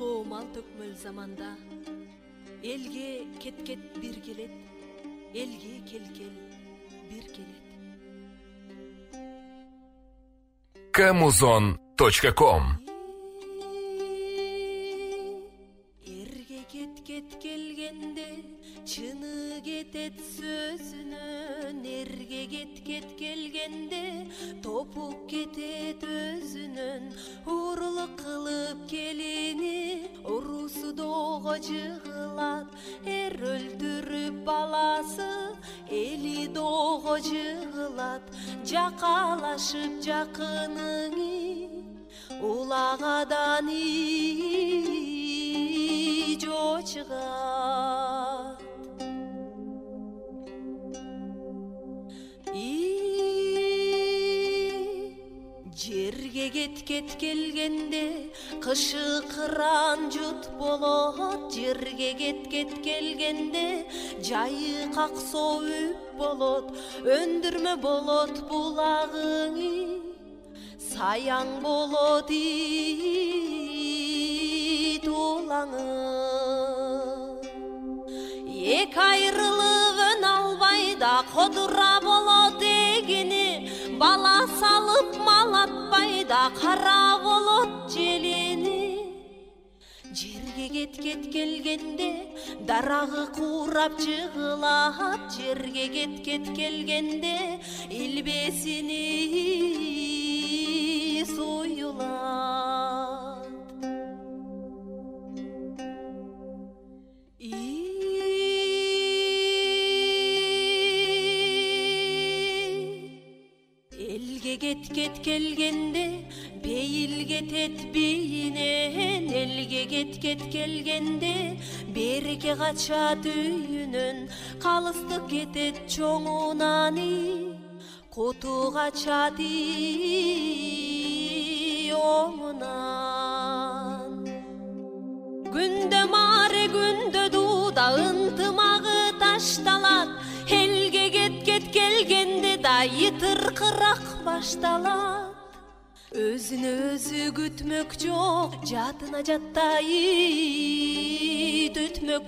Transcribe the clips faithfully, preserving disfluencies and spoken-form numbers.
улуу мал төкмөл заманда элге кеткет бир келет, элге келкел бир келет. камузон точка ком. Эрге кеткет келгенде чыны кетет сөзүнөн, эрге кеткет келгенде топук кетет өзүнөн. Урлук кылып келини урусу доого жыгылат, эр өлтүрүп баласы эли доого жыгылат. Жакалашып жакыныңы улагадан ижо чыгат. Жерге кеткет келгенде кышы кыран жут болот, жерге кеткет келгенде жайы каксоо үп болот. Өндүрмө болот булагыңы, саяң болот ит улаңы. Эки айрылып өн албай да кодура болот эгини, бала салып малатпай да кара болот желини. Жерге кеткет келгенде дарагы курап жыгылат, жерге кеткет келгенде илбесини суюлат. Элге кеткет келгенде бейил кетет бийинен, элге кеткет келгенде береке качат үйүнөн. Калыстык кетет чоңунан, куту качат оңунан. Күндө маре күндө дууда ынтымагы ташталат, элге кеткет келгенде да йытыркырак башталат. Өзүнө өзү күтмөк жок, жатына жаттай түтмөк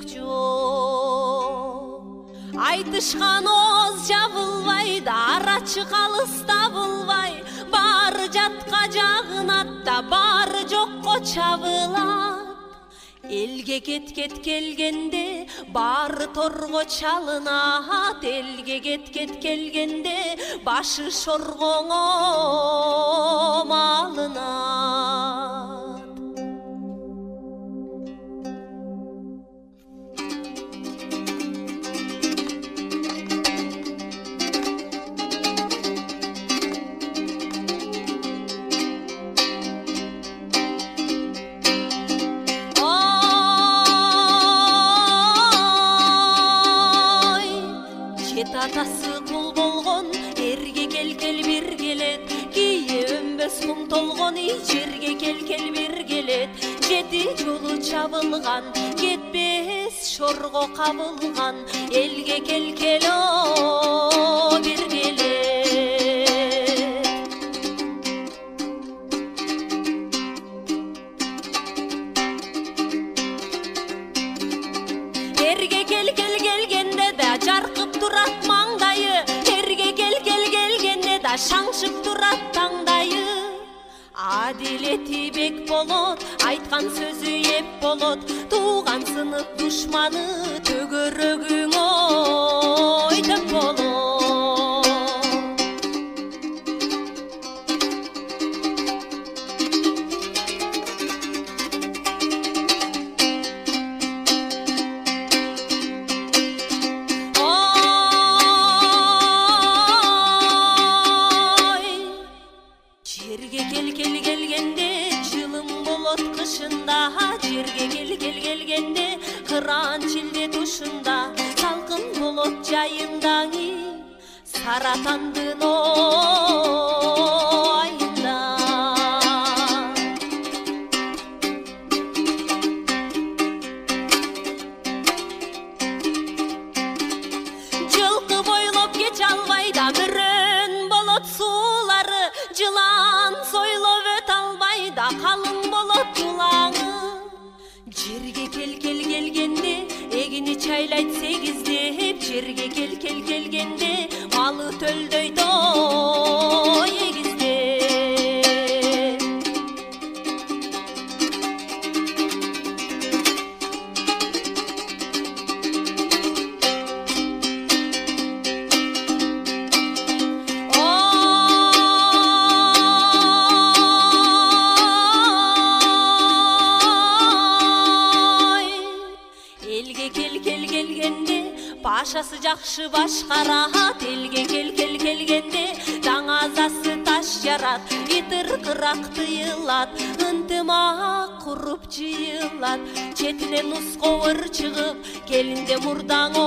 жок. Айтышкан ооз жабылбай да арачы калыс табылбай, баары жатка жагынат да баары жокко чабылат. Элге кеткет келгенде баары торго чалынат, элге кеткет келгенде башы шоргоңо малынат. Атасы кул болгон эрге келкел бир келет, кийе өнбөс кум толгон жерге келкел бир келет. Жети жолу чабылган кетпес шорго кабылган, элге келкел о бир келет. Эрге келкел келгенде да жаркып турат маңдайы, эрге келкел келгенде да шаңшып турат таңдайы. Адилети бек болот, айткан сөзү эп болот, тууган сынып душманы төгөрөгүң ой деп болот. Жерге келкел келгенде кыран чилде тушунда, салкын болот жайындаңы саратандын айында. Жылкы бойлоп кеч албай да мөрөн болот суулары, жылан сойлоп өт албай да калың болот тулаңы. ойлайт сегиздеп, жерге кел кел келгенде малы төлдөйдө эгизде. Пашасы жакшы башкарат, элге кел кел келгенде даңазасы таш жарат, итыр кырак тыйылат, ынтымак куруп жыйылат, четинен усковыр чыгып, келинде мурдаңо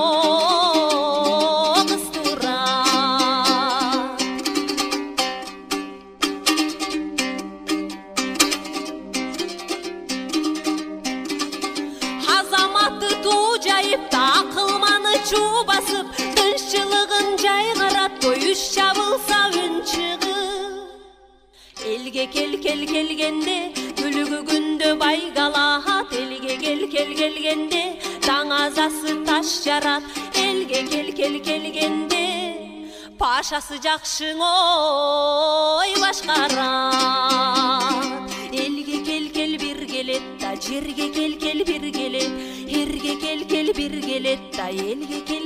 кыстурат. Азаматы туу жайып такылманы чуу басып, тынччылыгын жайгарат, коюш чабылса үн чыгып. Элге кел кел келгенде күлүгү күндө байгалат, элге кел кел келгенде даңазасы таш жарат, элге кел кел келгенде пашасы жакшың ой башкарат. Элге кел кел бир келет да, жерге кел кел бир келет, эрге кел кел бир келет да, элге кел